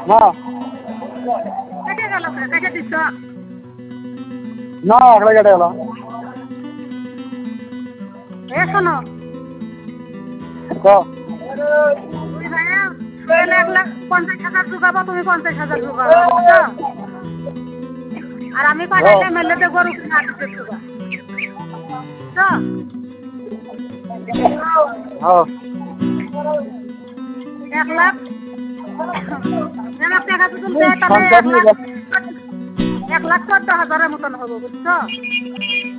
না কেটে গেল, কেটে দিচ্ছ? না একলা কেটে গেল। এ শোনো, তুমি ভাইয়া সোহেল 1,50,000 জোগাবো, তুমি 50,000 জোগাবো, বুঝছো? আর আমি পাঠাইলে মেলেতে গরু কিনে আসতে বুঝছো? 1,00,000 টাকা যদি দেয় তাহলে 1,14,000 মতন হবো, বুঝছো?